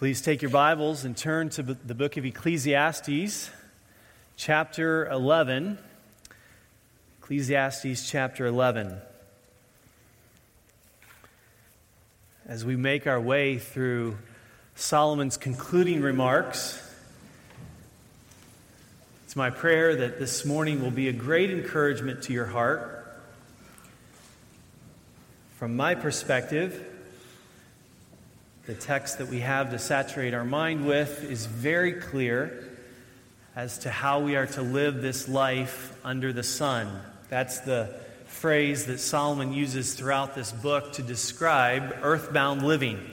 Please take your Bibles and turn to the book of Ecclesiastes, chapter 11. Ecclesiastes, chapter 11. As we make our way through Solomon's concluding remarks, it's my prayer that this morning will be a great encouragement to your heart. From my perspective, the text that we have to saturate our mind with is very clear as to how we are to live this life under the sun. That's the phrase that Solomon uses throughout this book to describe earthbound living.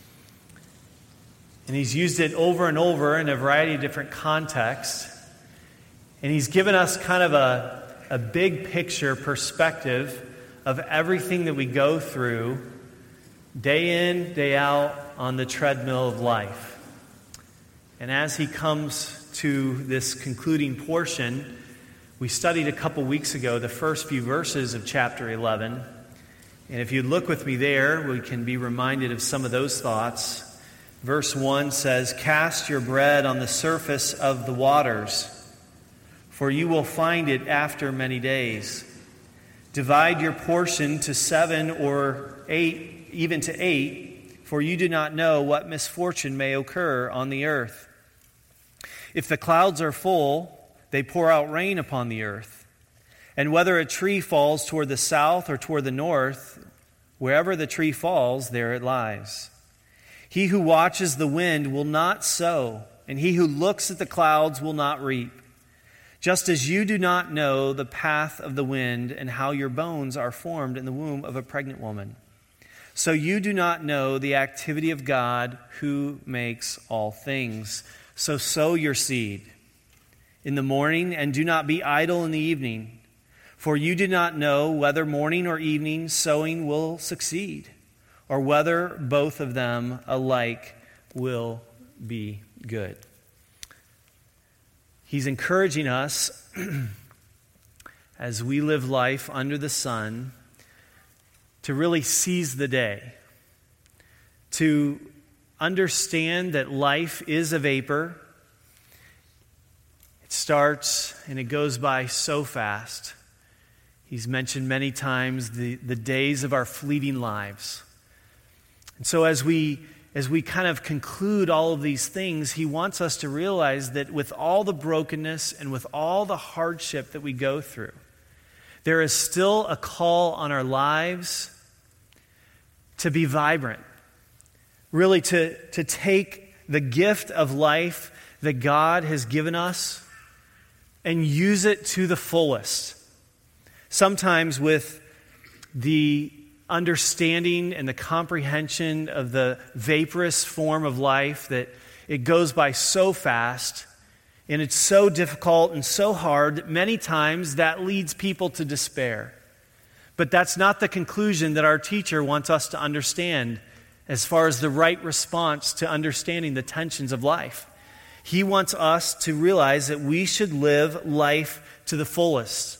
And he's used it over and over in a variety of different contexts. And he's given us kind of a big picture perspective of everything that we go through day in, day out on the treadmill of life. And as he comes to this concluding portion, we studied a couple weeks ago the first few verses of chapter 11. And if you look with me there, we can be reminded of some of those thoughts. Verse 1 says, "Cast your bread on the surface of the waters, for you will find it after many days. Divide your portion to 7 or 8, even to 8, for you do not know what misfortune may occur on the earth. If the clouds are full, they pour out rain upon the earth. And whether a tree falls toward the south or toward the north, wherever the tree falls, there it lies. He who watches the wind will not sow, and he who looks at the clouds will not reap. Just as you do not know the path of the wind and how your bones are formed in the womb of a pregnant woman, so you do not know the activity of God who makes all things. So sow your seed in the morning, and do not be idle in the evening. For you do not know whether morning or evening sowing will succeed, or whether both of them alike will be good." He's encouraging us as we live life under the sun to really seize the day, to understand that life is a vapor. It starts and it goes by so fast. He's mentioned many times the days of our fleeting lives. And so as we kind of conclude all of these things, he wants us to realize that with all the brokenness and with all the hardship that we go through, there is still a call on our lives to be vibrant, really to take the gift of life that God has given us and use it to the fullest. Sometimes with the understanding and the comprehension of the vaporous form of life that it goes by so fast, and it's so difficult and so hard that many times that leads people to despair. But that's not the conclusion that our teacher wants us to understand as far as the right response to understanding the tensions of life. He wants us to realize that we should live life to the fullest.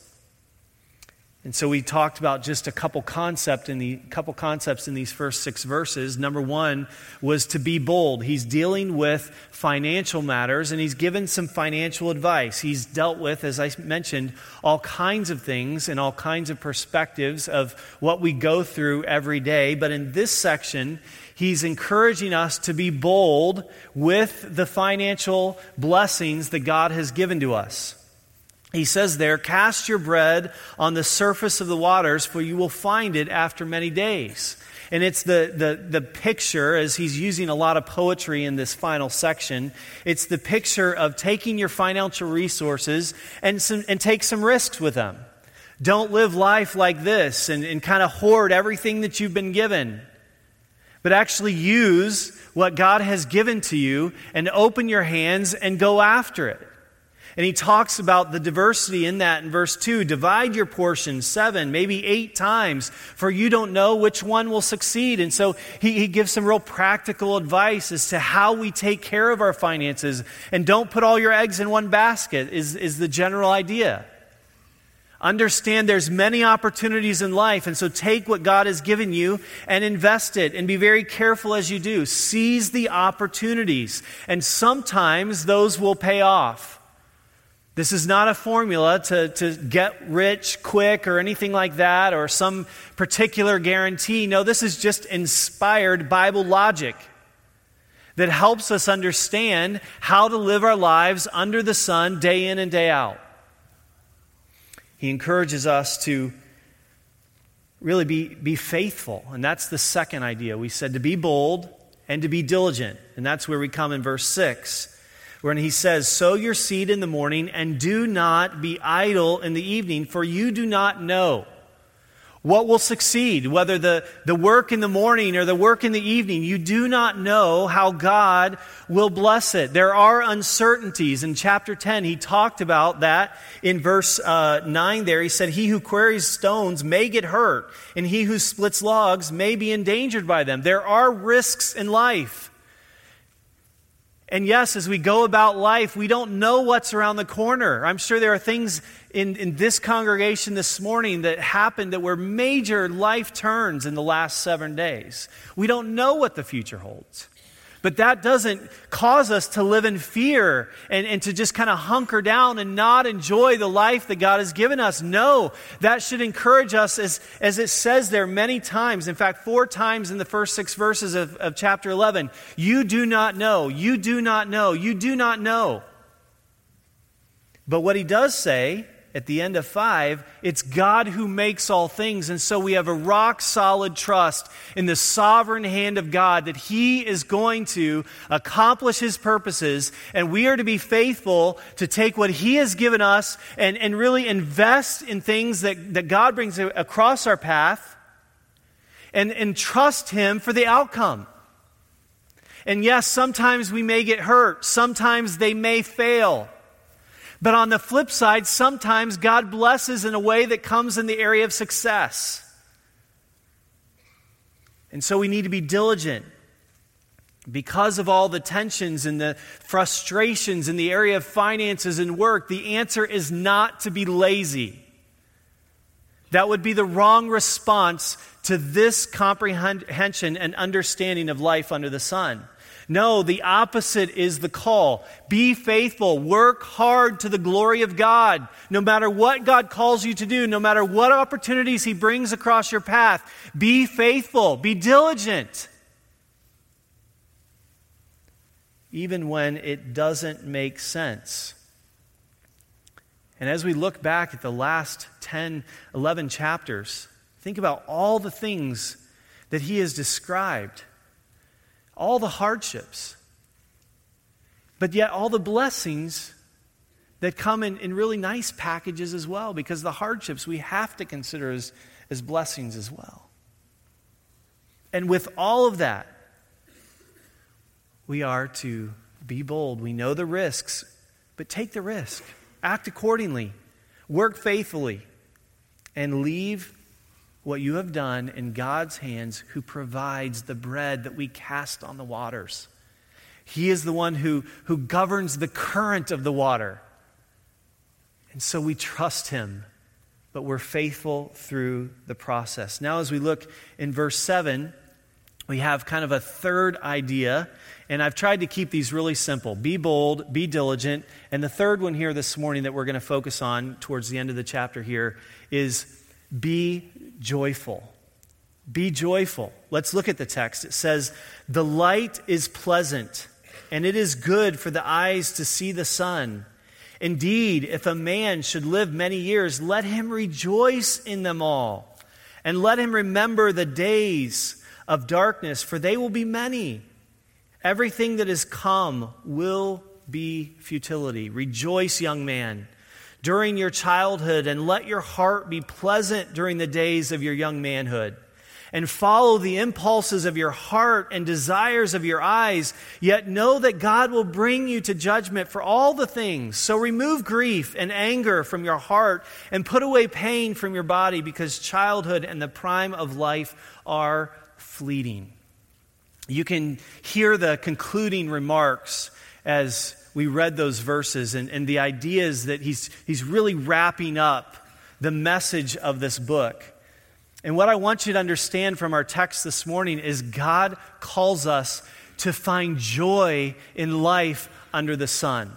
And so we talked about just a couple concepts in these first 6 verses. Number 1 was to be bold. He's dealing with financial matters, and he's given some financial advice. He's dealt with, as I mentioned, all kinds of things and all kinds of perspectives of what we go through every day. But in this section, he's encouraging us to be bold with the financial blessings that God has given to us. He says there, "Cast your bread on the surface of the waters, for you will find it after many days." And it's the picture, as he's using a lot of poetry in this final section, it's the picture of taking your financial resources and take some risks with them. Don't live life like this and kind of hoard everything that you've been given, but actually use what God has given to you and open your hands and go after it. And he talks about the diversity in that in verse 2. Divide your portion 7, maybe 8 times, for you don't know which one will succeed. And so he gives some real practical advice as to how we take care of our finances. And don't put all your eggs in one basket is the general idea. Understand there's many opportunities in life, and so take what God has given you and invest it, and be very careful as you do. Seize the opportunities, and sometimes those will pay off. This is not a formula to get rich quick or anything like that, or some particular guarantee. No, this is just inspired Bible logic that helps us understand how to live our lives under the sun day in and day out. He encourages us to really be faithful. And that's the second idea. We said to be bold and to be diligent. And that's where we come in verse 6, when he says, sow your seed in the morning and do not be idle in the evening, for you do not know what will succeed, whether the work in the morning or the work in the evening. You do not know how God will bless it. There are uncertainties. In chapter 10, he talked about that in verse 9 there. He said, he who quarries stones may get hurt, and he who splits logs may be endangered by them. There are risks in life. And yes, as we go about life, we don't know what's around the corner. I'm sure there are things in this congregation this morning that happened that were major life turns in the last 7 days. We don't know what the future holds. But that doesn't cause us to live in fear and to just kind of hunker down and not enjoy the life that God has given us. No, that should encourage us, as it says there many times. In fact, 4 times in the first 6 verses of chapter 11. You do not know, you do not know, you do not know. But what he does say at the end of 5, it's God who makes all things. And so we have a rock-solid trust in the sovereign hand of God that he is going to accomplish his purposes, and we are to be faithful to take what he has given us and really invest in things that God brings across our path and trust him for the outcome. And yes, sometimes we may get hurt. Sometimes they may fail. But on the flip side, sometimes God blesses in a way that comes in the area of success. And so we need to be diligent. Because of all the tensions and the frustrations in the area of finances and work, the answer is not to be lazy. That would be the wrong response to this comprehension and understanding of life under the sun. No, the opposite is the call. Be faithful. Work hard to the glory of God. No matter what God calls you to do, no matter what opportunities he brings across your path, be faithful. Be diligent. Even when it doesn't make sense. And as we look back at the last 10, 11 chapters, think about all the things that he has described. All the hardships, but yet all the blessings that come in really nice packages as well, because the hardships we have to consider as blessings as well. And with all of that, we are to be bold. We know the risks, but take the risk. Act accordingly. Work faithfully. And leave what you have done in God's hands, who provides the bread that we cast on the waters. He is the one who governs the current of the water. And so we trust him, but we're faithful through the process. Now as we look in verse 7, we have kind of a third idea, and I've tried to keep these really simple. Be bold, be diligent, and the third one here this morning that we're going to focus on towards the end of the chapter here is be joyful. Be joyful. Let's look at the text. It says, the light is pleasant, and it is good for the eyes to see the sun. Indeed, if a man should live many years, let him rejoice in them all. And let him remember the days of darkness, for they will be many. Everything that is come will be futility. Rejoice, young man, during your childhood, and let your heart be pleasant during the days of your young manhood. And follow the impulses of your heart and desires of your eyes, yet know that God will bring you to judgment for all the things. So remove grief and anger from your heart, and put away pain from your body, because childhood and the prime of life are fleeting. You can hear the concluding remarks as we read those verses, and the idea is that he's really wrapping up the message of this book. And what I want you to understand from our text this morning is God calls us to find joy in life under the sun.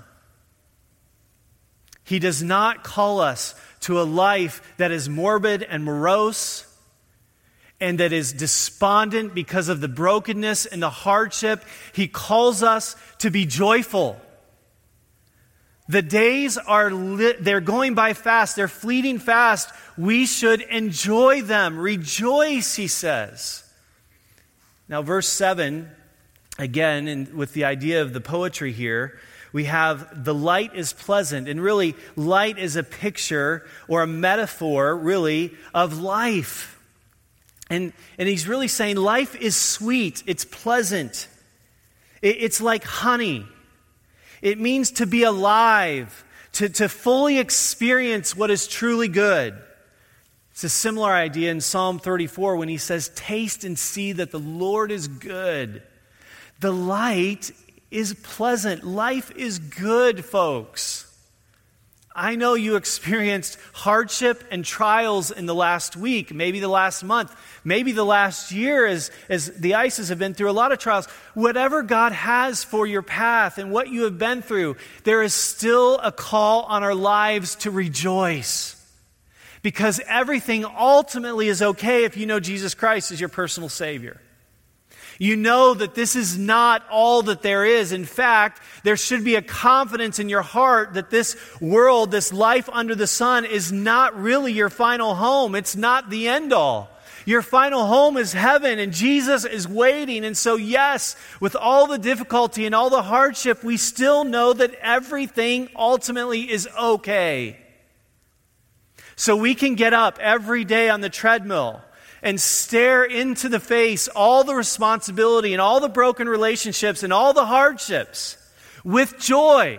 He does not call us to a life that is morbid and morose and that is despondent because of the brokenness and the hardship. He calls us to be joyful. The days they're going by fast. They're fleeting fast. We should enjoy them. Rejoice, he says. Now, verse 7, again, and with the idea of the poetry here, we have the light is pleasant. And really, light is a picture or a metaphor, really, of life. And he's really saying life is sweet. It's pleasant. It's like honey. It means to be alive, to fully experience what is truly good. It's a similar idea in Psalm 34 when he says, taste and see that the Lord is good. The light is pleasant. Life is good, folks. I know you experienced hardship and trials in the last week, maybe the last month, maybe the last year as the ICES have been through a lot of trials. Whatever God has for your path and what you have been through, there is still a call on our lives to rejoice. Because everything ultimately is okay if you know Jesus Christ as your personal Savior. You know that this is not all that there is. In fact, there should be a confidence in your heart that this world, this life under the sun, is not really your final home. It's not the end all. Your final home is heaven, and Jesus is waiting. And so, yes, with all the difficulty and all the hardship, we still know that everything ultimately is okay. So we can get up every day on the treadmill and stare into the face all the responsibility and all the broken relationships and all the hardships with joy.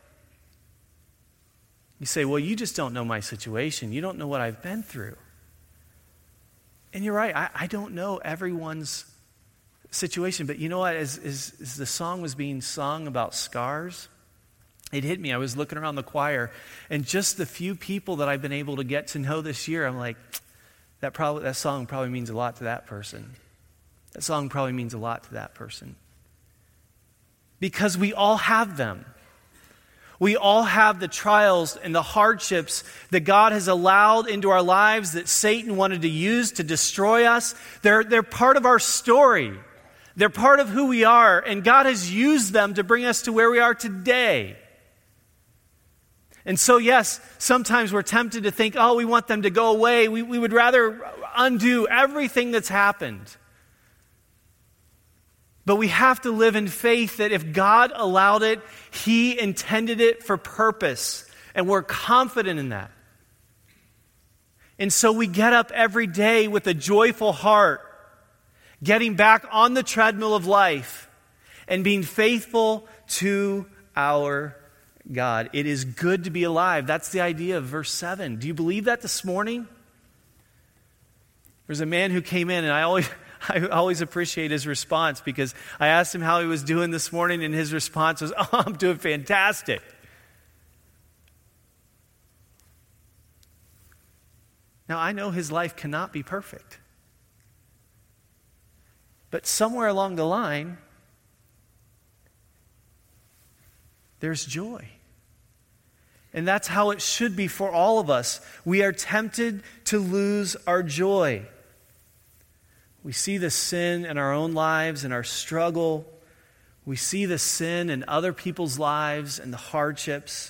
You say, well, you just don't know my situation. You don't know what I've been through. And you're right, I don't know everyone's situation. But you know what? As the song was being sung about scars, it hit me. I was looking around the choir, and just the few people that I've been able to get to know this year, I'm like, that song probably means a lot to that person. That song probably means a lot to that person. Because we all have them. We all have the trials and the hardships that God has allowed into our lives that Satan wanted to use to destroy us. They're part of our story. They're part of who we are, and God has used them to bring us to where we are today. And so, yes, sometimes we're tempted to think, oh, we want them to go away. We would rather undo everything that's happened. But we have to live in faith that if God allowed it, He intended it for purpose. And we're confident in that. And so we get up every day with a joyful heart, getting back on the treadmill of life and being faithful to our God. It is good to be alive. That's the idea of verse 7. Do you believe that this morning? There's a man who came in, and I always appreciate his response because I asked him how he was doing this morning, and his response was, oh, I'm doing fantastic. Now, I know his life cannot be perfect. But somewhere along the line, there's joy. And that's how it should be for all of us. We are tempted to lose our joy. We see the sin in our own lives and our struggle. We see the sin in other people's lives and the hardships.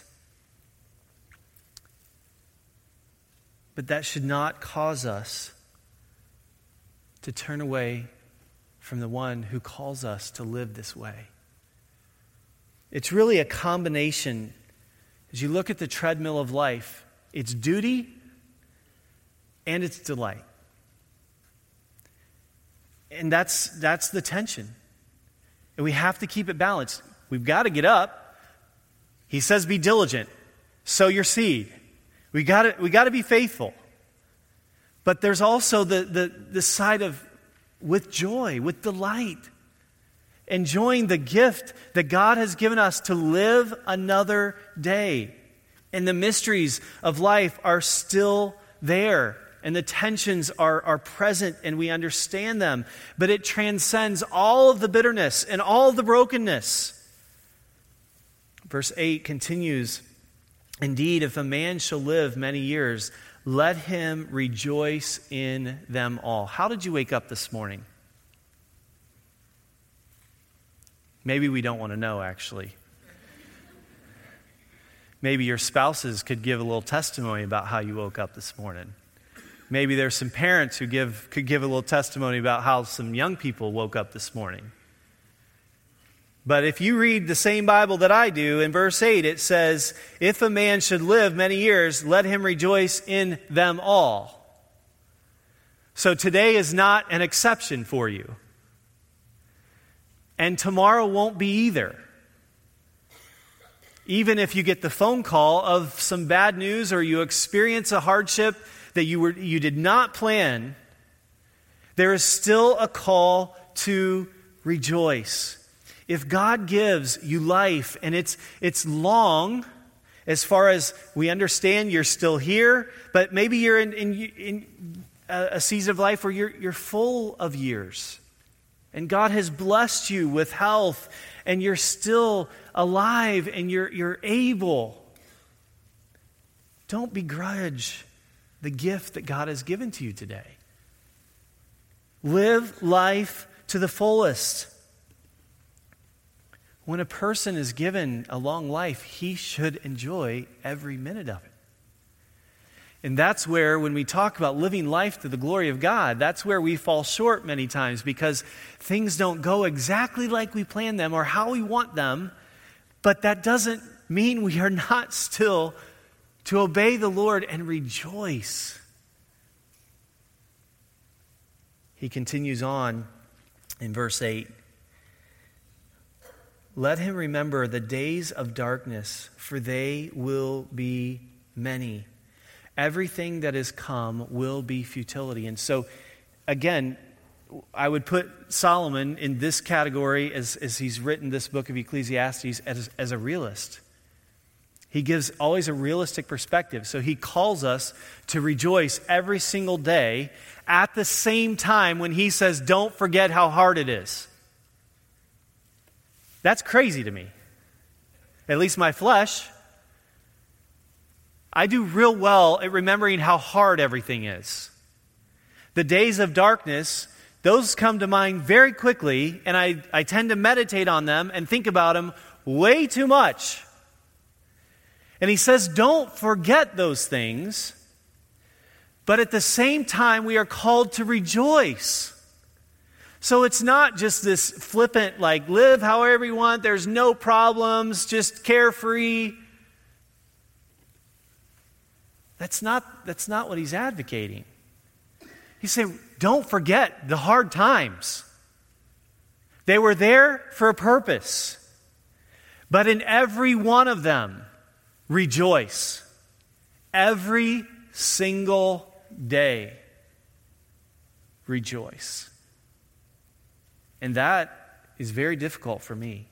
But that should not cause us to turn away from the one who calls us to live this way. It's really a combination. As you look at the treadmill of life, it's duty and it's delight. And that's the tension. And we have to keep it balanced. We've got to get up. He says be diligent. Sow your seed. We got to be faithful. But there's also the side of with joy, with delight. Enjoying the gift that God has given us to live another day. And the mysteries of life are still there, and the tensions are present, and we understand them, but it transcends all of the bitterness and all of the brokenness. Verse 8 continues, "Indeed, if a man shall live many years, let him rejoice in them all." How did you wake up this morning? Maybe we don't want to know, actually. Maybe your spouses could give a little testimony about how you woke up this morning. Maybe there's some parents who could give a little testimony about how some young people woke up this morning. But if you read the same Bible that I do, in verse 8 it says, "If a man should live many years, let him rejoice in them all." So today is not an exception for you. And tomorrow won't be either. Even if you get the phone call of some bad news or you experience a hardship that you did not plan, there is still a call to rejoice. If God gives you life and it's long, as far as we understand, you're still here, but maybe you're in a season of life where you're full of years, and God has blessed you with health, and you're still alive, and you're able. Don't begrudge the gift that God has given to you today. Live life to the fullest. When a person is given a long life, he should enjoy every minute of it. And that's where, when we talk about living life to the glory of God, that's where we fall short many times, because things don't go exactly like we plan them or how we want them. But that doesn't mean we are not still to obey the Lord and rejoice. He continues on in verse 8. "Let him remember the days of darkness, for they will be many. Everything that is come will be futility." And so, again, I would put Solomon in this category as he's written this book of Ecclesiastes as a realist. He gives always a realistic perspective. So he calls us to rejoice every single day, at the same time when he says, don't forget how hard it is. That's crazy to me. At least my flesh. I do real well at remembering how hard everything is. The days of darkness, those come to mind very quickly, and I tend to meditate on them and think about them way too much. And he says, don't forget those things, but at the same time, we are called to rejoice. So it's not just this flippant, like, live however you want, there's no problems, just carefree. That's not what he's advocating. He's saying, don't forget the hard times. They were there for a purpose. But in every one of them, rejoice. Every single day, rejoice. And that is very difficult for me.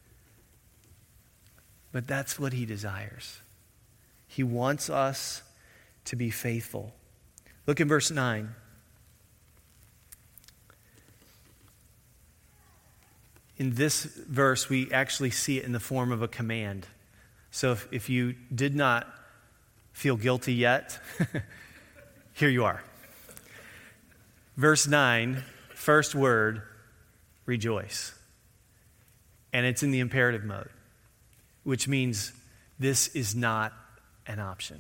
But that's what he desires. He wants us to be faithful. Look in verse 9. In this verse, we actually see it in the form of a command. So if you did not feel guilty yet, here you are. Verse 9, first word, rejoice. And it's in the imperative mode, which means this is not an option.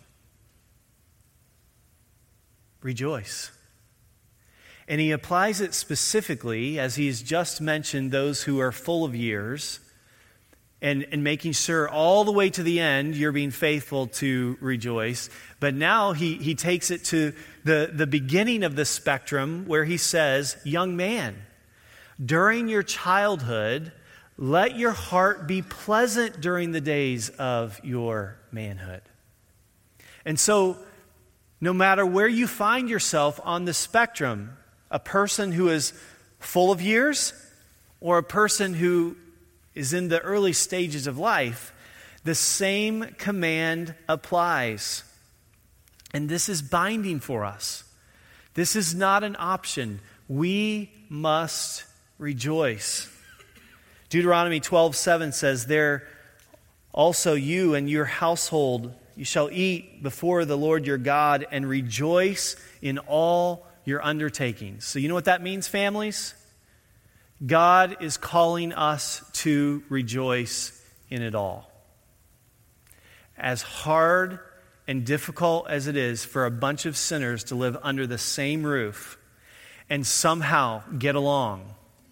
Rejoice. And he applies it specifically, as he's just mentioned, those who are full of years, and making sure all the way to the end you're being faithful to rejoice. But now he takes it to the beginning of the spectrum, where he says, young man, during your childhood, let your heart be pleasant during the days of your manhood. And so, no matter where you find yourself on the spectrum, a person who is full of years or a person who is in the early stages of life, the same command applies. And this is binding for us. This is not an option. We must rejoice. Deuteronomy 12:7 says, "There also you and your household, you shall eat before the Lord your God and rejoice in all your undertakings." So you know what that means, families? God is calling us to rejoice in it all. As hard and difficult as it is for a bunch of sinners to live under the same roof and somehow get along,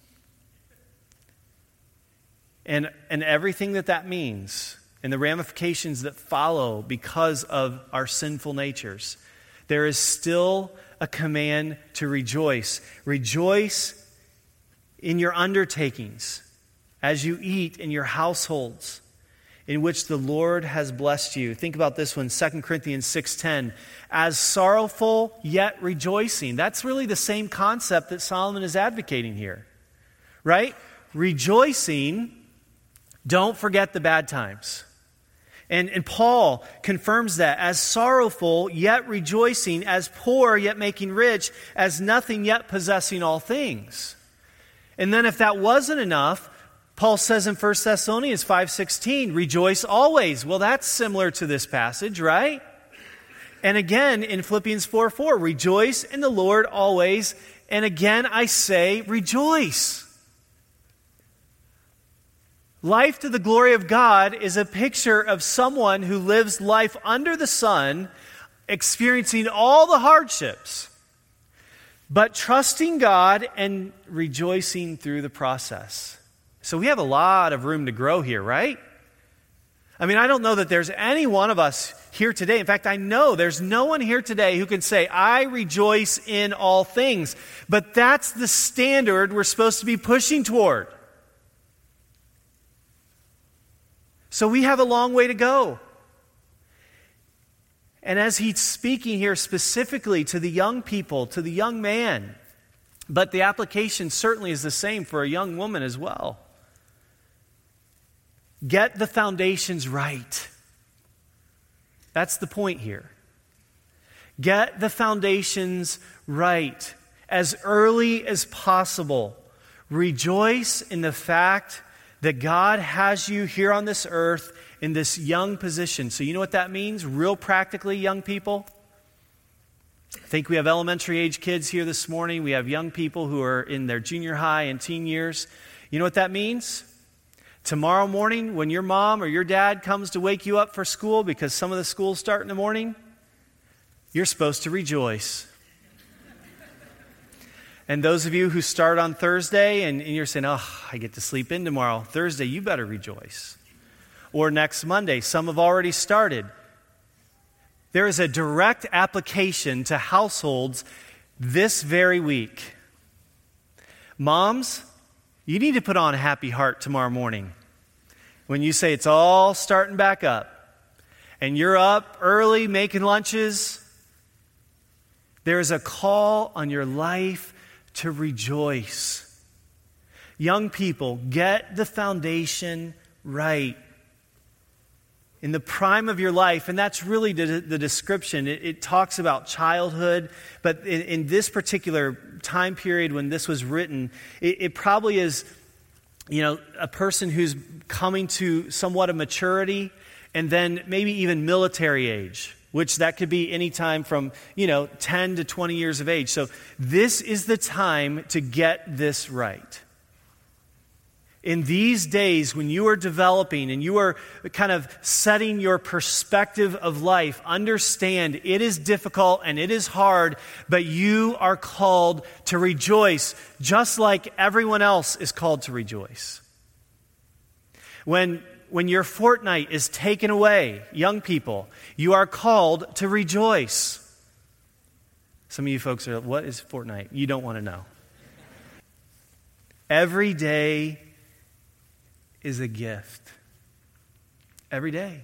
and everything that means, and the ramifications that follow because of our sinful natures, there is still a command to rejoice. Rejoice in your undertakings as you eat in your households in which the Lord has blessed you. Think about this one, 2 Corinthians 6:10. As sorrowful yet rejoicing. That's really the same concept that Solomon is advocating here, right? Rejoicing, don't forget the bad times. And Paul confirms that. As sorrowful yet rejoicing, as poor yet making rich, as nothing yet possessing all things. And then if that wasn't enough, Paul says in 1 Thessalonians 5:16, rejoice always. Well, that's similar to this passage, right? And again in Philippians 4:4, rejoice in the Lord always. And again I say, rejoice. Life to the glory of God is a picture of someone who lives life under the sun, experiencing all the hardships, but trusting God and rejoicing through the process. So we have a lot of room to grow here, right? I mean, I don't know that there's any one of us here today. In fact, I know there's no one here today who can say, I rejoice in all things. But that's the standard we're supposed to be pushing toward. So we have a long way to go. And as he's speaking here specifically to the young people, to the young man, but the application certainly is the same for a young woman as well. Get the foundations right. That's the point here. Get the foundations right as early as possible. Rejoice in the fact that God has you here on this earth in this young position. So you know what that means, real practically, young people? I think we have elementary age kids here this morning. We have young people who are in their junior high and teen years. You know what that means? Tomorrow morning, when your mom or your dad comes to wake you up for school because some of the schools start in the morning, you're supposed to rejoice. And those of you who start on Thursday and you're saying, oh, I get to sleep in tomorrow. Thursday, you better rejoice. Or next Monday, some have already started. There is a direct application to households this very week. Moms, you need to put on a happy heart tomorrow morning when you say it's all starting back up and you're up early making lunches. There is a call on your life to rejoice. Young people, get the foundation right. In the prime of your life, and that's really the description. It talks about childhood, but in this particular time period when this was written, it probably is, a person who's coming to somewhat of maturity, and then maybe even military age, which that could be any time from, 10 to 20 years of age. So this is the time to get this right. In these days, when you are developing and you are kind of setting your perspective of life, understand it is difficult and it is hard, but you are called to rejoice, just like everyone else is called to rejoice. When your fortnight is taken away, young people, you are called to rejoice. Some of you folks are, what is fortnight? You don't want to know. Every day is a gift. Every day.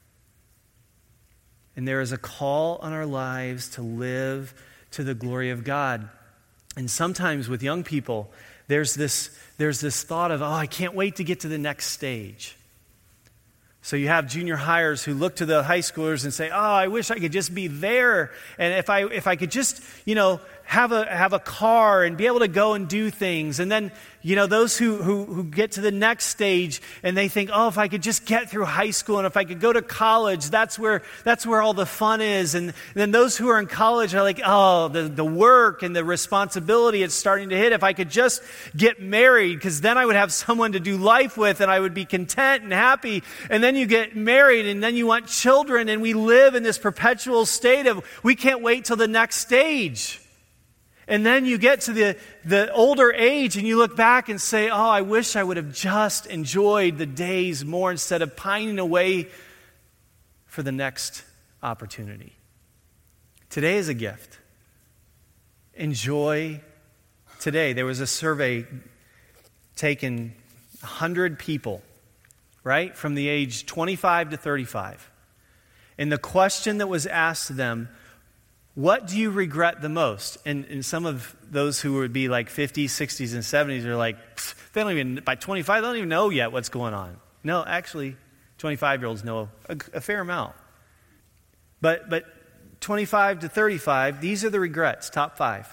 And there is a call on our lives to live to the glory of God. And sometimes with young people, there's this thought of, I can't wait to get to the next stage. So you have junior hires who look to the high schoolers and say, "Oh, I wish I could just be there, and if I could just, have a car and be able to go and do things." And then, those who get to the next stage and they think, "Oh, if I could just get through high school and if I could go to college, that's where all the fun is." And then those who are in college are like, "Oh, the work and the responsibility, it's starting to hit. If I could just get married, because then I would have someone to do life with and I would be content and happy." And then you get married and then you want children, and we live in this perpetual state of we can't wait till the next stage. And then you get to the older age and you look back and say, "Oh, I wish I would have just enjoyed the days more instead of pining away for the next opportunity." Today is a gift. Enjoy today. There was a survey taken 100 people, right, from the age 25 to 35. And the question that was asked to them, what do you regret the most? And some of those who would be like 50s, 60s, and 70s are like, by 25, they don't even know yet what's going on. No, actually, 25-year-olds know a fair amount. But 25 to 35, these are the regrets, top 5.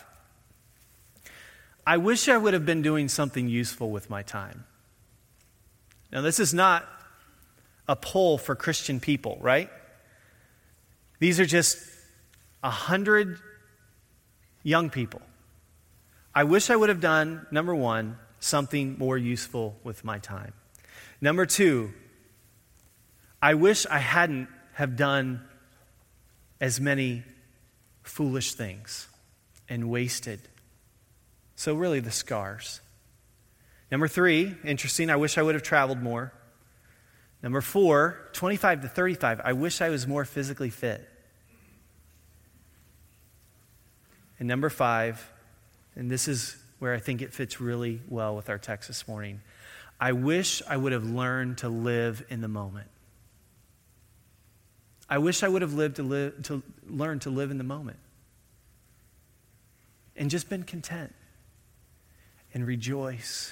I wish I would have been doing something useful with my time. Now, this is not a poll for Christian people, right? These are just 100 young people. I wish I would have done, number 1, something more useful with my time. Number 2, I wish I hadn't have done as many foolish things and wasted. So really the scars. Number 3, interesting, I wish I would have traveled more. Number 4, 25 to 35, I wish I was more physically fit. And number 5, and this is where I think it fits really well with our text this morning, I wish I would have learned to live in the moment. I wish I would have learned to live in the moment. And just been content and rejoice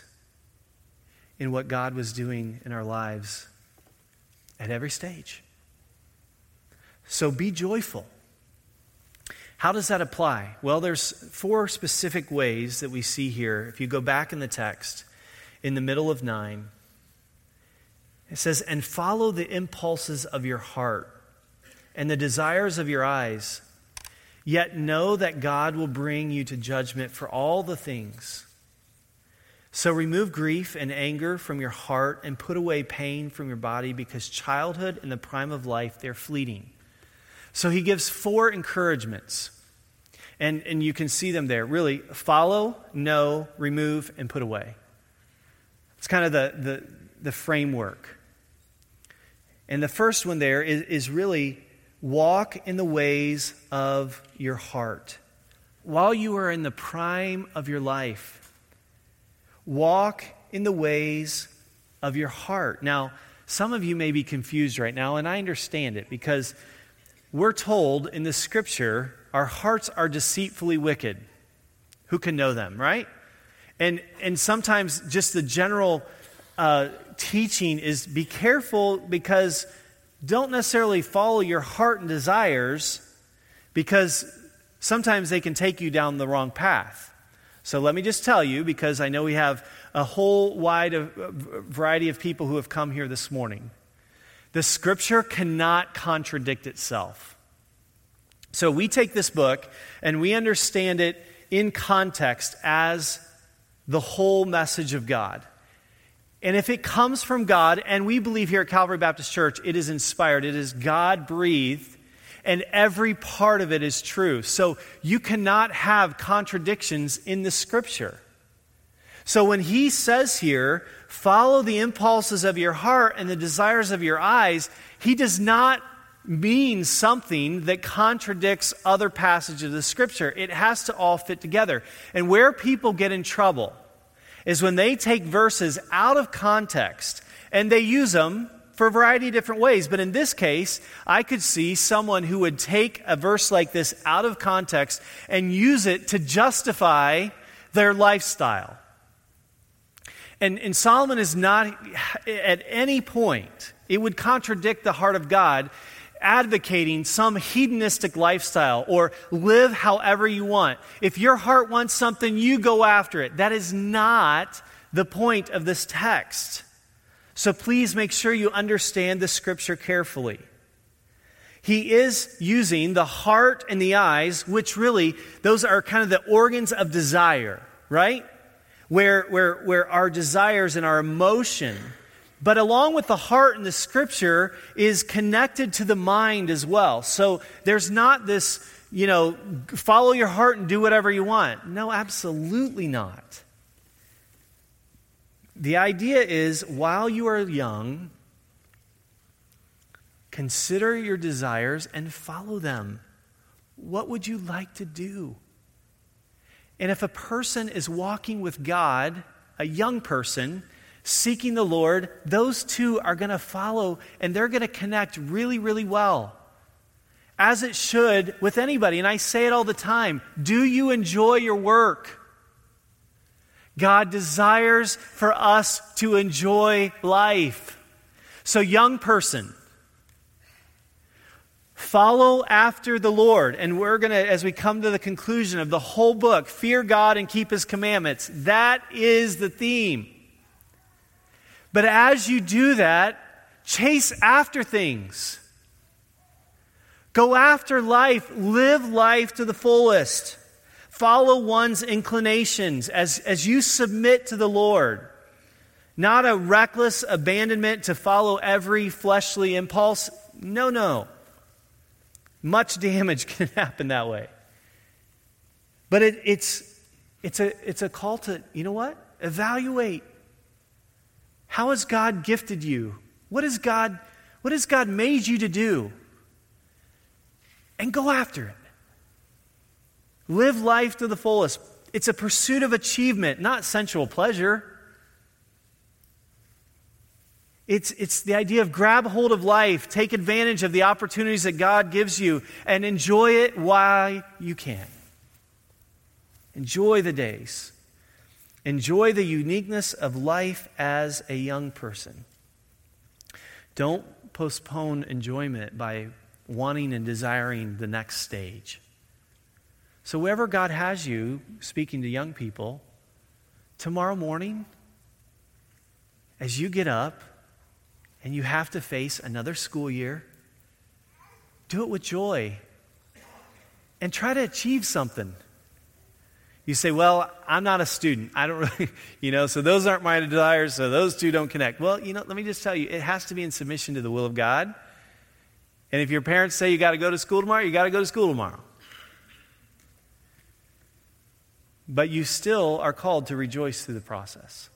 in what God was doing in our lives at every stage. So be joyful. How does that apply? Well, there's 4 specific ways that we see here. If you go back in the text, in the middle of 9, it says, "And follow the impulses of your heart and the desires of your eyes, yet know that God will bring you to judgment for all the things. So remove grief and anger from your heart and put away pain from your body, because childhood and the prime of life, they're fleeting." So he gives 4 encouragements. And you can see them there. Really, follow, know, remove, and put away. It's kind of the framework. And the first one there is really walk in the ways of your heart. While you are in the prime of your life, walk in the ways of your heart. Now, some of you may be confused right now, and I understand it, because we're told in the Scripture, our hearts are deceitfully wicked. Who can know them, right? And sometimes just the general teaching is be careful, because don't necessarily follow your heart and desires, because sometimes they can take you down the wrong path. So let me just tell you, because I know we have a whole wide variety of people who have come here this morning. The Scripture cannot contradict itself. So we take this book and we understand it in context as the whole message of God. And if it comes from God, and we believe here at Calvary Baptist Church, it is inspired, it is God-breathed, and every part of it is true. So you cannot have contradictions in the Scripture. So when he says here, follow the impulses of your heart and the desires of your eyes, he does not mean something that contradicts other passages of the Scripture. It has to all fit together. And where people get in trouble is when they take verses out of context and they use them for a variety of different ways. But in this case, I could see someone who would take a verse like this out of context and use it to justify their lifestyle. And Solomon is not at any point, it would contradict the heart of God, advocating some hedonistic lifestyle or live however you want. If your heart wants something, you go after it. That is not the point of this text. So please make sure you understand the scripture carefully. He is using the heart and the eyes, which really, those are kind of the organs of desire, right? Where our desires and our emotion, but along with the heart and the scripture is connected to the mind as well. So there's not this, follow your heart and do whatever you want. No, absolutely not. The idea is, while you are young, consider your desires and follow them. What would you like to do? And if a person is walking with God, a young person, seeking the Lord, those two are going to follow and they're going to connect really, really well. As it should with anybody. And I say it all the time. Do you enjoy your work? God desires for us to enjoy life. So, young person, follow after the Lord. And we're going to, as we come to the conclusion of the whole book, fear God and keep His commandments. That is the theme. But as you do that, chase after things. Go after life. Live life to the fullest. Follow one's inclinations as you submit to the Lord. Not a reckless abandonment to follow every fleshly impulse. No. Much damage can happen that way. But it's a call to, you know what? Evaluate. How has God gifted you? What has God made you to do? And go after it. Live life to the fullest. It's a pursuit of achievement, not sensual pleasure. It's the idea of grab hold of life, take advantage of the opportunities that God gives you, and enjoy it while you can. Enjoy the days. Enjoy the uniqueness of life as a young person. Don't postpone enjoyment by wanting and desiring the next stage. So wherever God has you, speaking to young people, tomorrow morning, as you get up and you have to face another school year, do it with joy and try to achieve something. You say, well, I'm not a student. I don't really, so those aren't my desires, so those two don't connect. Well, let me just tell you, it has to be in submission to the will of God. And if your parents say you got to go to school tomorrow, you got to go to school tomorrow. But you still are called to rejoice through the process.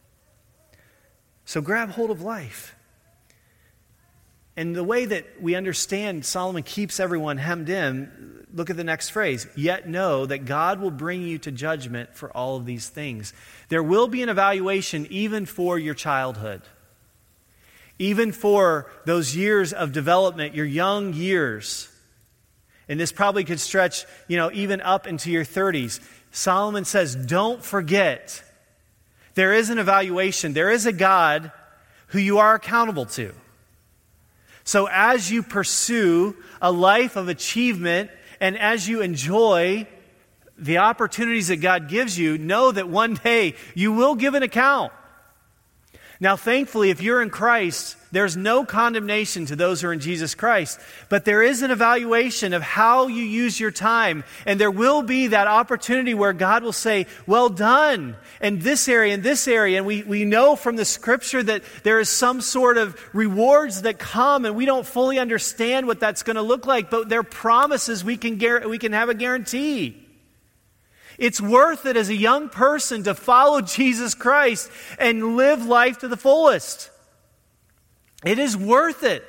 So grab hold of life. And the way that we understand Solomon keeps everyone hemmed in, look at the next phrase. Yet know that God will bring you to judgment for all of these things. There will be an evaluation even for your childhood. Even for those years of development, your young years. And this probably could stretch, even up into your 30s. Solomon says, don't forget, there is an evaluation. There is a God who you are accountable to. So as you pursue a life of achievement and as you enjoy the opportunities that God gives you, know that one day you will give an account. Now, thankfully, if you're in Christ, there's no condemnation to those who are in Jesus Christ. But there is an evaluation of how you use your time. And there will be that opportunity where God will say, well done, in this area, in this area. And we know from the Scripture that there is some sort of rewards that come, and we don't fully understand what that's going to look like. But they're promises we can have a guarantee. It's worth it as a young person to follow Jesus Christ and live life to the fullest. It is worth it.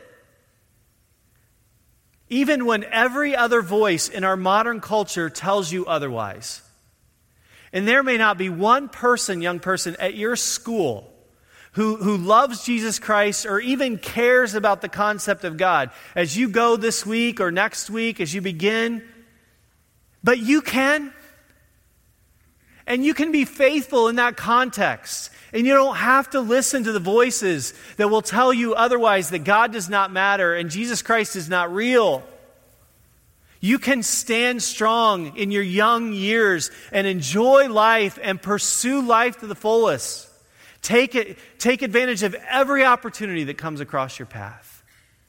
Even when every other voice in our modern culture tells you otherwise. And there may not be one person, young person, at your school who loves Jesus Christ or even cares about the concept of God. As you go this week or next week, as you begin, but you can. And you can be faithful in that context. And you don't have to listen to the voices that will tell you otherwise, that God does not matter and Jesus Christ is not real. You can stand strong in your young years and enjoy life and pursue life to the fullest. Take advantage of every opportunity that comes across your path.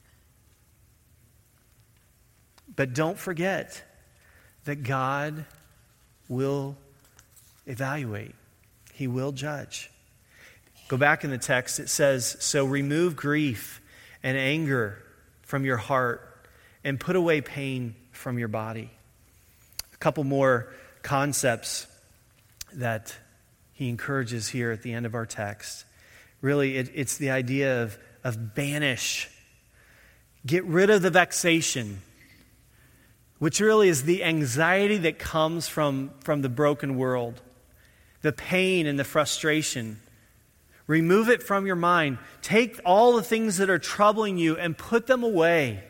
But don't forget that God will evaluate. He will judge. Go back in the text. It says, so remove grief and anger from your heart and put away pain from your body. A couple more concepts that he encourages here at the end of our text. Really, it's the idea of banish. Get rid of the vexation, which really is the anxiety that comes from the broken world, the pain and the frustration. Remove it from your mind. Take all the things that are troubling you and put them away.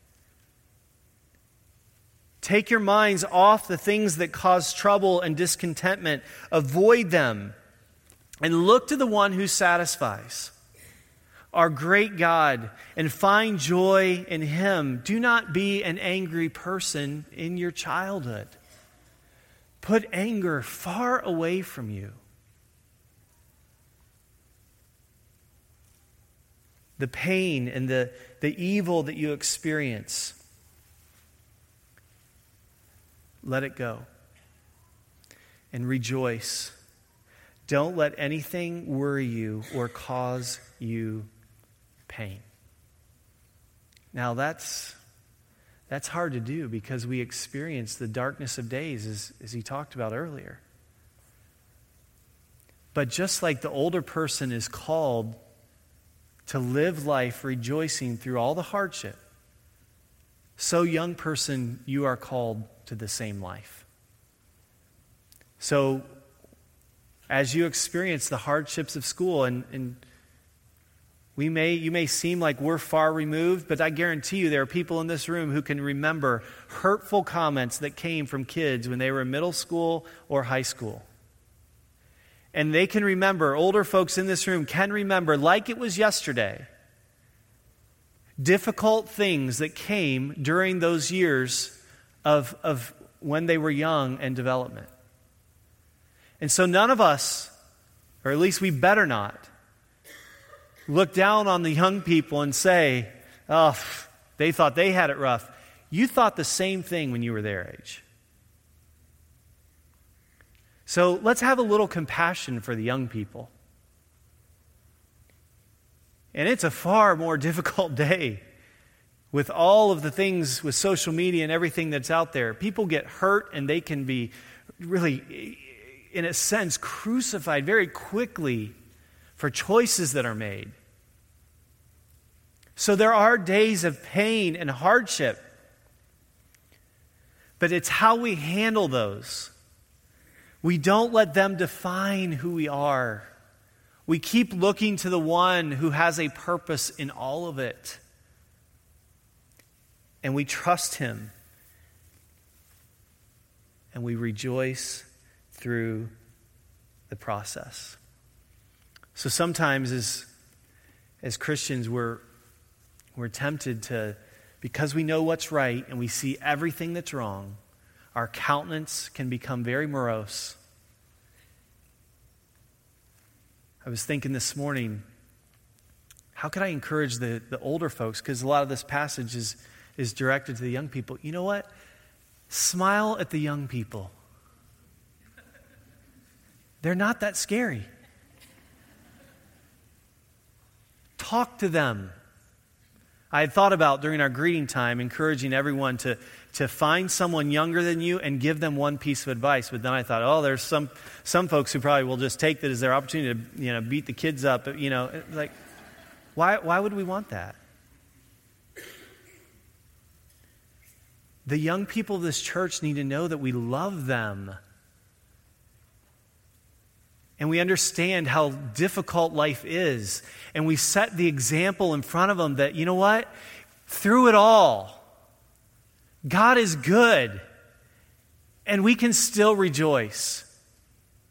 Take your minds off the things that cause trouble and discontentment. Avoid them and look to the one who satisfies, our great God, and find joy in Him. Do not be an angry person in your childhood. Put anger far away from you. The pain and the evil that you experience, let it go and rejoice. Don't let anything worry you or cause you pain. Now that's hard to do because we experience the darkness of days as he talked about earlier. But just like the older person is called to live life rejoicing through all the hardship, so young person, you are called to the same life. So as you experience the hardships of school, and you may seem like we're far removed, but I guarantee you there are people in this room who can remember hurtful comments that came from kids when they were in middle school or high school. And they can remember, older folks in this room can remember, like it was yesterday, difficult things that came during those years of when they were young and development. And so none of us, or at least we better not, look down on the young people and say, oh, they thought they had it rough. You thought the same thing when you were their age. So let's have a little compassion for the young people. And it's a far more difficult day with all of the things with social media and everything that's out there. People get hurt and they can be really, in a sense, crucified very quickly for choices that are made. So there are days of pain and hardship, but it's how we handle those. We don't let them define who we are. We keep looking to the one who has a purpose in all of it. And we trust Him. And we rejoice through the process. So sometimes as Christians, we're tempted to, because we know what's right and we see everything that's wrong, our countenance can become very morose. I was thinking this morning, how could I encourage the older folks? Because a lot of this passage is directed to the young people. You know what? Smile at the young people. They're not that scary. Talk to them. I had thought about during our greeting time encouraging everyone to find someone younger than you and give them one piece of advice. But then I thought, oh, there's some folks who probably will just take that as their opportunity to beat the kids up. Like, why would we want that? The young people of this church need to know that we love them. And we understand how difficult life is. And we set the example in front of them that, you know what? Through it all, God is good. And we can still rejoice.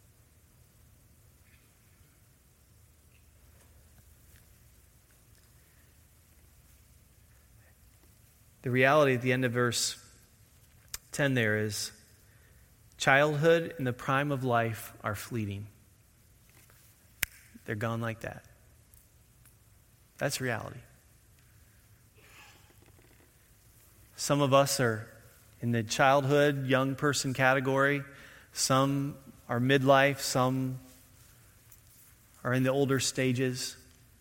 the reality at the end of verse 10 there is, childhood and the prime of life are fleeting. They're gone like that. That's reality. Some of us are in the childhood, young person category. Some are midlife. Some are in the older stages.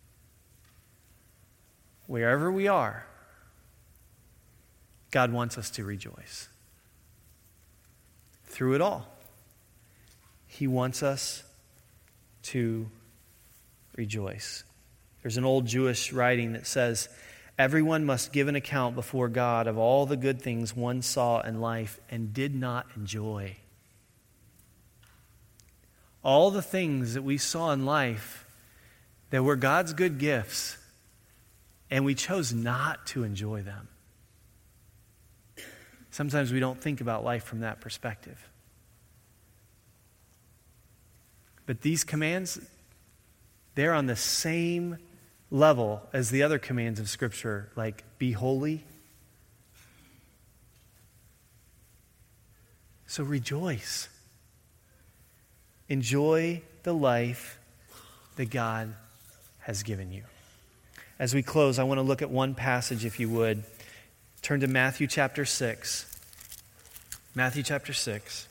Wherever we are, God wants us to rejoice. Through it all, He wants us to rejoice. There's an old Jewish writing that says, everyone must give an account before God of all the good things one saw in life and did not enjoy. All the things that we saw in life that were God's good gifts, and we chose not to enjoy them. Sometimes we don't think about life from that perspective. But these commands, they're on the same level as the other commands of Scripture, like be holy. So rejoice. Enjoy the life that God has given you. As we close, I want to look at one passage, if you would. Turn to Matthew chapter 6. Matthew chapter 6.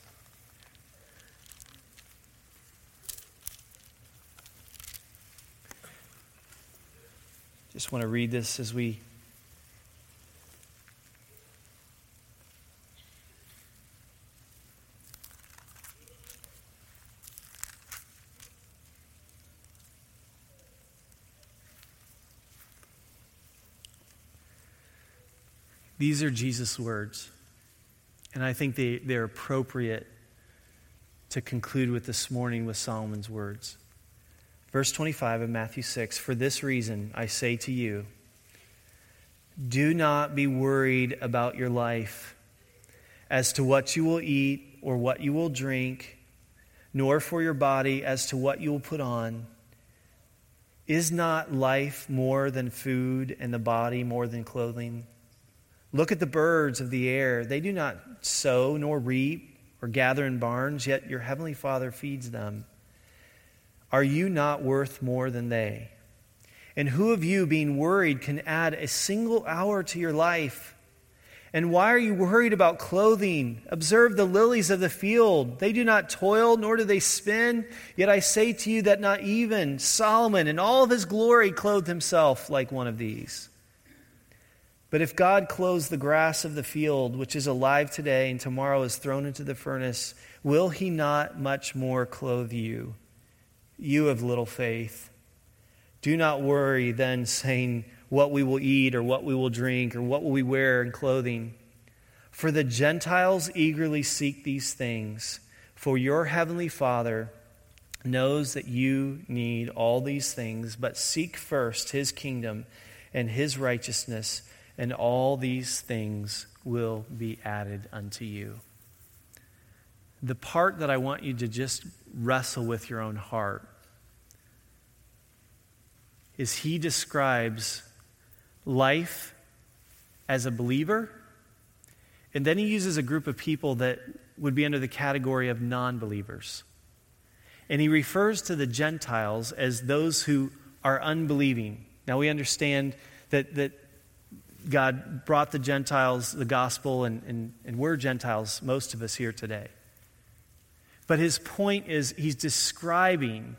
Just want to read this as we These are Jesus' words, and I think they're appropriate to conclude with this morning with Solomon's words. Verse 25 of Matthew 6, for this reason I say to you, do not be worried about your life as to what you will eat or what you will drink, nor for your body as to what you will put on. Is not life more than food and the body more than clothing? Look at the birds of the air. They do not sow nor reap or gather in barns, yet your heavenly Father feeds them. Are you not worth more than they? And who of you, being worried, can add a single hour to your life? And why are you worried about clothing? Observe the lilies of the field. They do not toil, nor do they spin. Yet I say to you that not even Solomon in all of his glory clothed himself like one of these. But if God clothes the grass of the field, which is alive today and tomorrow is thrown into the furnace, will He not much more clothe you, you of little faith? Do not worry then, saying, what we will eat or what we will drink or what will we wear in clothing. For the Gentiles eagerly seek these things, for your heavenly Father knows that you need all these things, but seek first His kingdom and His righteousness, and all these things will be added unto you. The part that I want you to just wrestle with your own heart is He describes life as a believer, and then He uses a group of people that would be under the category of non-believers. And He refers to the Gentiles as those who are unbelieving. Now we understand that God brought the Gentiles the gospel, and we're Gentiles, most of us here today. But His point is He's describing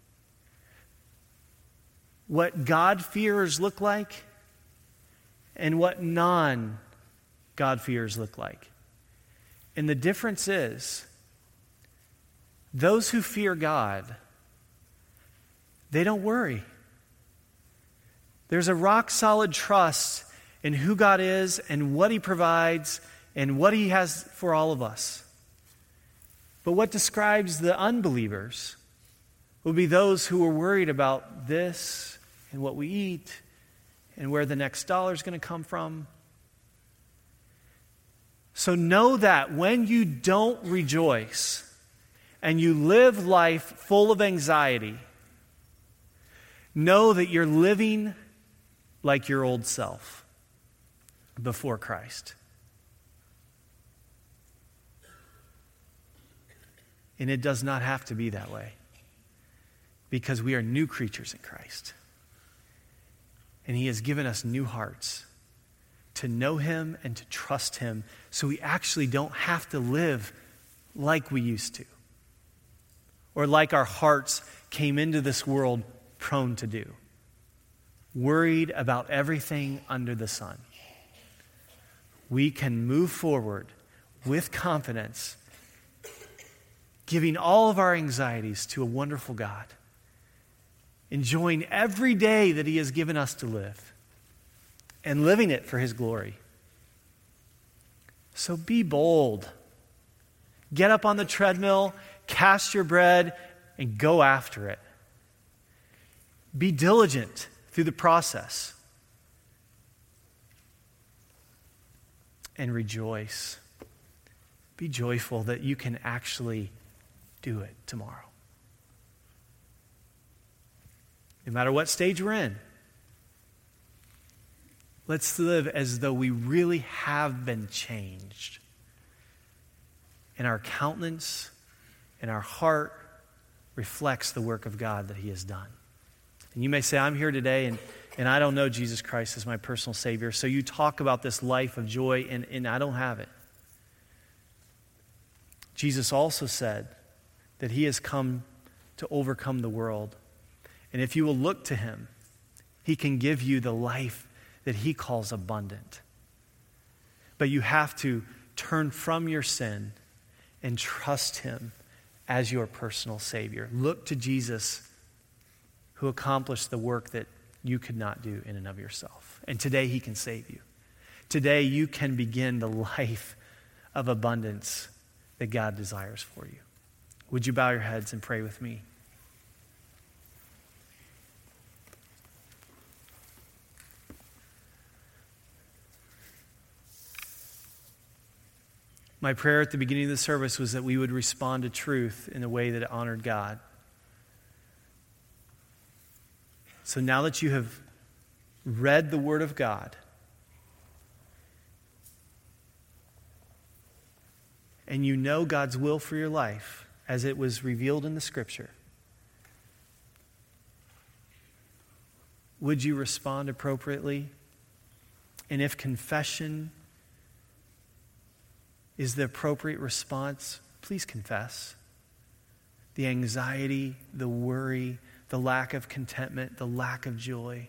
what God-fearers look like and what non-God-fearers look like. And the difference is, those who fear God, they don't worry. There's a rock-solid trust in who God is and what He provides and what He has for all of us. But what describes the unbelievers will be those who are worried about this and what we eat and where the next dollar is going to come from. So know that when you don't rejoice and you live life full of anxiety, know that you're living like your old self. before Christ. And it does not have to be that way, because we are new creatures in Christ. And he has given us new hearts to know him and to trust him, so we actually don't have to live like we used to, or like our hearts came into this world prone to do, worried about everything under the sun. We can move forward with confidence, giving all of our anxieties to a wonderful God, enjoying every day that he has given us to live, and living it for his glory. So be bold. Get up on the treadmill, cast your bread, and go after it. Be diligent through the process. And rejoice. Be joyful that you can actually do it tomorrow. No matter what stage we're in, let's live as though we really have been changed. And our countenance and our heart reflects the work of God that he has done. And you may say, I'm here today and I don't know Jesus Christ as my personal Savior. So you talk about this life of joy and I don't have it. Jesus also said that he has come to overcome the world. And if you will look to him, he can give you the life that he calls abundant. But you have to turn from your sin and trust him as your personal Savior. Look to Jesus, who accomplished the work that you could not do in and of yourself. And today he can save you. Today you can begin the life of abundance that God desires for you. Would you bow your heads and pray with me? My prayer at the beginning of the service was that we would respond to truth in a way that honored God. So now that you have read the Word of God, and you know God's will for your life as it was revealed in the Scripture, would you respond appropriately? And if confession is the appropriate response, please confess. The anxiety, the worry, the lack of contentment, the lack of joy.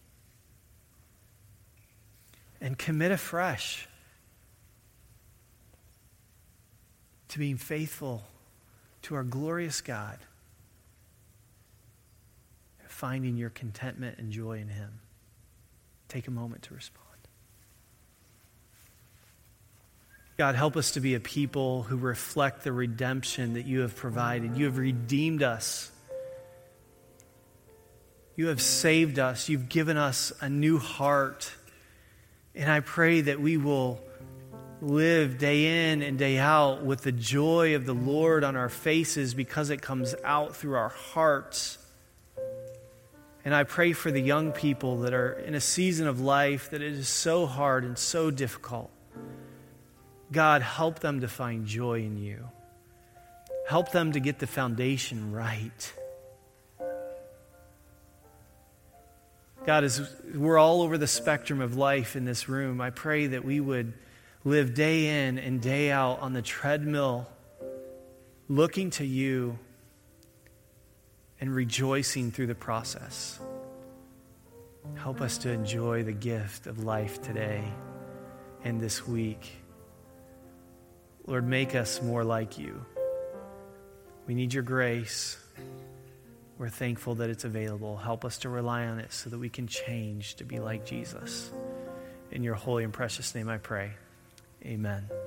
And commit afresh to being faithful to our glorious God, finding your contentment and joy in him. Take a moment to respond. God, help us to be a people who reflect the redemption that you have provided. You have redeemed us. You have saved us. You've given us a new heart. And I pray that we will live day in and day out with the joy of the Lord on our faces because it comes out through our hearts. And I pray for the young people that are in a season of life that it is so hard and so difficult. God, help them to find joy in you. Help them to get the foundation right. God, as we're all over the spectrum of life in this room, I pray that we would live day in and day out on the treadmill, looking to you and rejoicing through the process. Help us to enjoy the gift of life today and this week. Lord, make us more like you. We need your grace. We're thankful that it's available. Help us to rely on it so that we can change to be like Jesus. In your holy and precious name I pray. Amen.